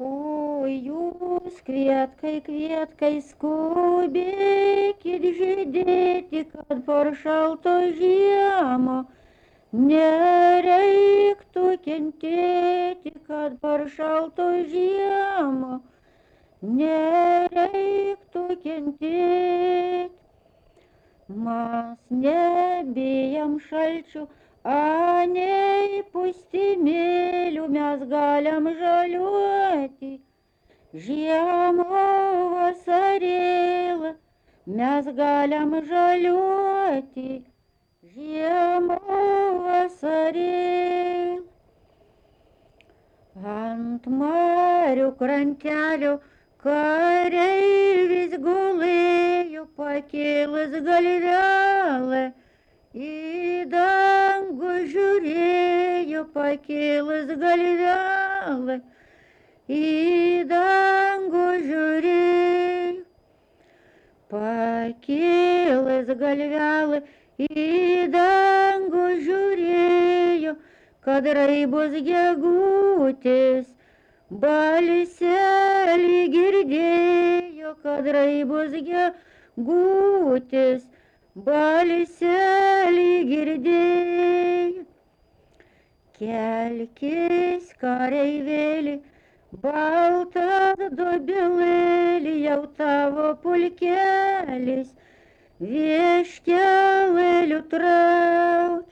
Oi, jūs kvietkai, kvietkai skubėkit žydėti, kad per šalto žiemo nereiktų kentėti, kad per šalto žiemo nereiktų kentėti. Mes nebijam šalčių, anei pustimėlių mes galim žaliuoti. Žiemo vasarėlą mes galim žaliuoti. Žiemo vasarėlą. Ant marių krantelio kareivis gulėjo pakėlęs galvelę, į dangų žiūrėjo pakėlęs galvelę, į dangų žiūrėjo, pakėlęs galvelę, į dangų žiūrėjo, kad raibos gegutės balselį girdėjo, kad raibos gegutės balselį girdėjo. Kelkis, kareivėli, baltas dobilėli, jau tavo pulkelis vieškelėliu trauk.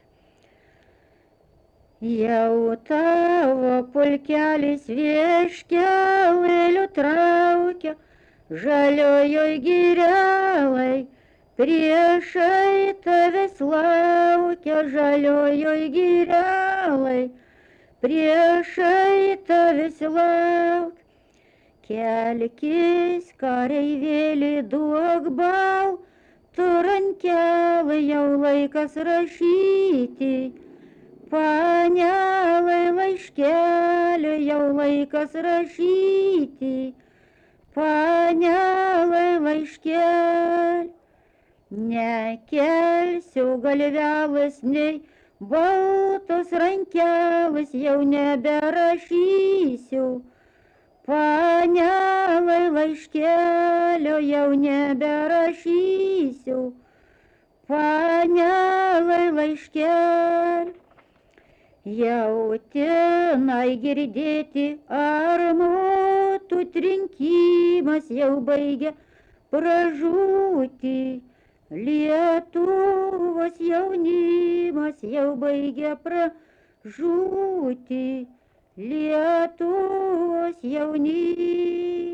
Jau tavo pulkelis vieškelėliu traukia, žaliojoj girelai, priešai tavęs laukia, žaliojoj girelai, priešai tavęs laukia. Kelkis, kareivėli, duok baltų rankelį, jau laikas rašyti. Panelai laiškelio, jau laikas rašyti. Panelai laiškelio, nekelsiu galvelės, nei baltos rankelės, jau neberašysiu. Panelai laiškelio, jau neberašysiu. Panelai laiškelio. Jau tenai girdėti armatų trinkimas, jau baigia pražūti. Lietuvos jaunimas jau baigia pražūti. Lietuvos jaunimas.